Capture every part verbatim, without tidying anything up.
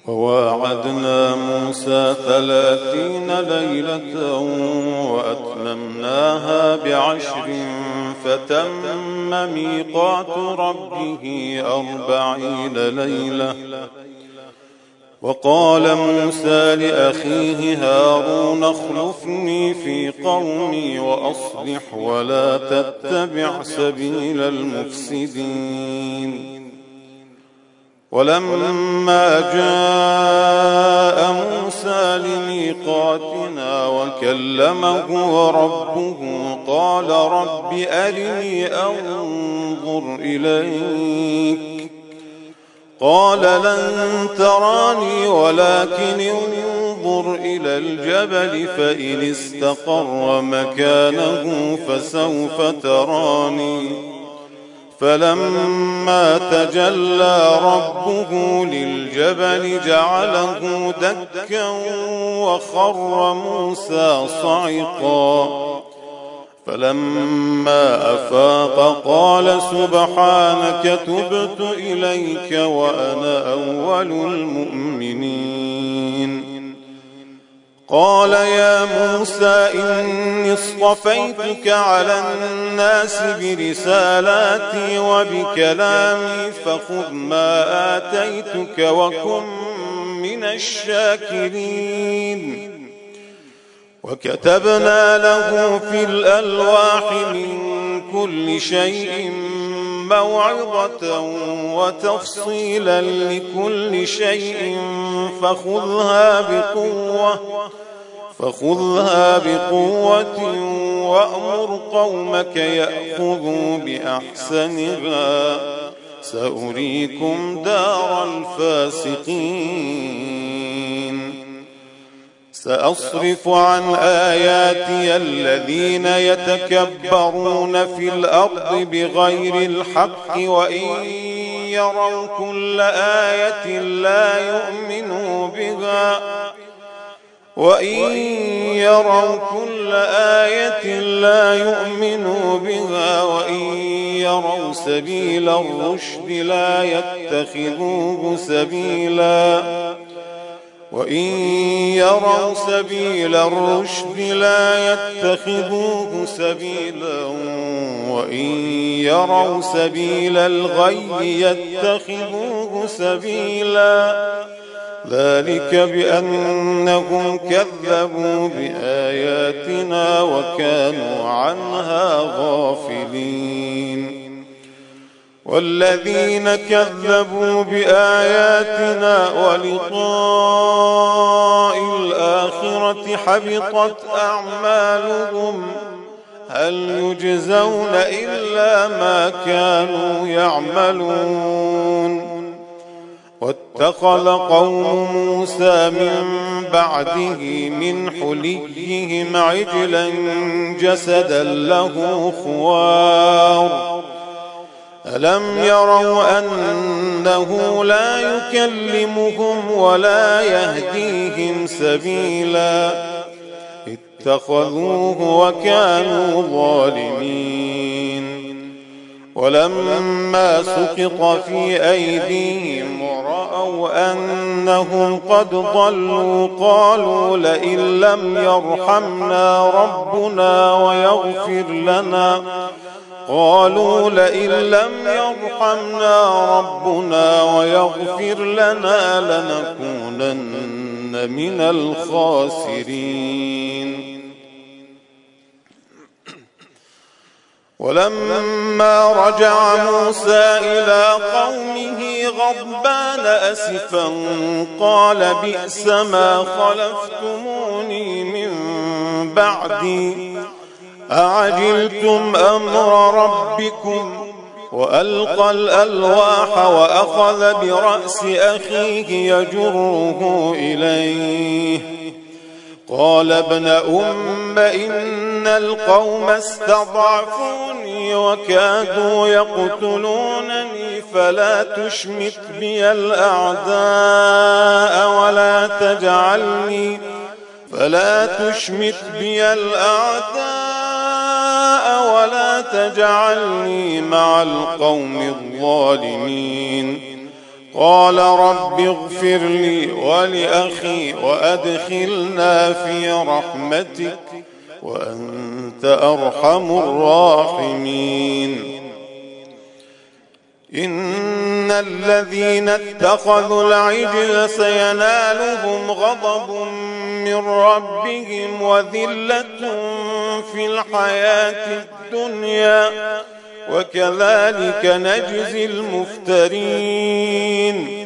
وواعدنا موسى ثلاثين ليلة وأتممناها بعشر فتم ميقات ربه أربعين ليلة. وقال موسى لأخيه هارون اخلفني في قومي وأصلح ولا تتبع سبيل المفسدين. ولما جاء موسى لميقاتنا وكلمه ربه قال رب أرني أنظر إليك قال لن تراني ولكن انظر إلى الجبل فإن استقر مكانه فسوف تراني. فلما تجلى ربه للجبل جعله دكا وخر موسى صعقا. فلما أفاق قال سبحانك تبت إليك وأنا أول المؤمنين. قال يا موسى إني اصطفيتك على الناس برسالاتي وبكلامي فخذ ما آتيتك وكن من الشاكرين. وكتبنا له في الألواح من كل شيء موعظة وتفصيلا لكل شيء فخذها بقوة فخذها بقوة وأمر قومك يأخذوا بأحسنها سأريكم دار الفاسقين. سأصرف عن آياتي الذين يتكبرون في الأرض بغير الحق وإن يروا كل آية لا يؤمنوا بها وإن يروا كل آية لا يؤمنوا بها وإن يروا سبيل الرشد لا يتخذوه سبيلا وإن يروا سبيل الرشد لا يتخذوه سبيلا وإن يروا سبيل الغي يتخذوه سبيلا. ذلك بأنهم كذبوا بآياتنا وكانوا عنها غافلين. والذين كذبوا بآياتنا ولقاء الآخرة حبطت أعمالهم هل يجزون إلا ما كانوا يعملون. واتخذ قوم موسى من بعده من حليهم عجلا جسدا له خوار ألم يروا أنه لا يكلمهم ولا يهديهم سبيلا اتخذوه وكانوا ظالمين. ولما سقط في أيديهم ورأوا أنهم قد ضلوا قالوا لئن لم يرحمنا ربنا ويغفر لنا قالوا لئن لم يرحمنا ربنا ويغفر لنا لنكونن من الخاسرين. ولما رجع موسى إلى قومه غضبان أسفا قال بئس ما خلفتموني من بعدي أعجلتم أمر ربكم. وألقى الألواح وأخذ برأس أخيه يجره إليه قال ابن أم إن القوم استضعفوني وكادوا يقتلونني فلا تشمت بي الأعداء ولا تجعلني فلا تشمت بي الأعداء ولا تجعلني مع القوم الظالمين. قال رب اغفر لي ولأخي وأدخلنا في رحمتك وأنت أرحم الراحمين. إن الذين اتخذوا العجل سينالهم غضب من ربهم وذلة في الحياة الدنيا وكذلك نجزي المفترين.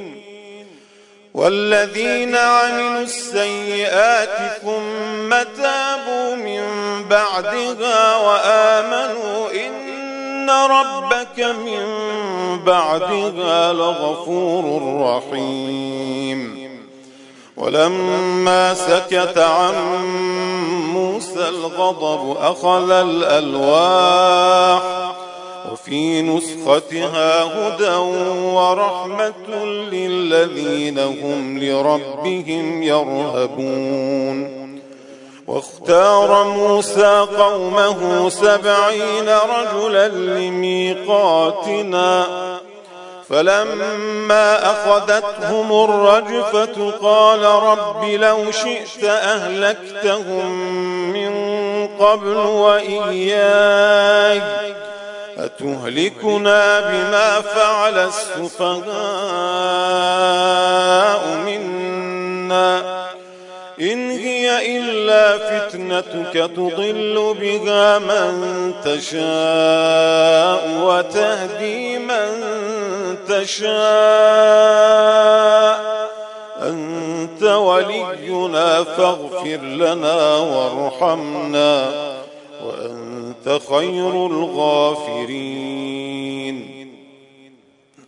والذين عملوا السيئات ثم تابوا من بعدها وآمنوا إن ربك من بعدها لغفور رحيم. ولما سكت عن موسى الغضب أخذ الألواح وفي نسختها هدى ورحمة للذين هم لربهم يرهبون. واختار موسى قومه سبعين رجلا لميقاتنا فلما أخذتهم الرجفة قال رب لو شئت أهلكتهم من قبل وإياي أتهلكنا بما فعل السفهاء منا إن هي إلا فتنتك تضل بها من تشاء وتهدي من تشاء أنت ولينا فاغفر لنا وارحمنا وأنت خير الغافرين.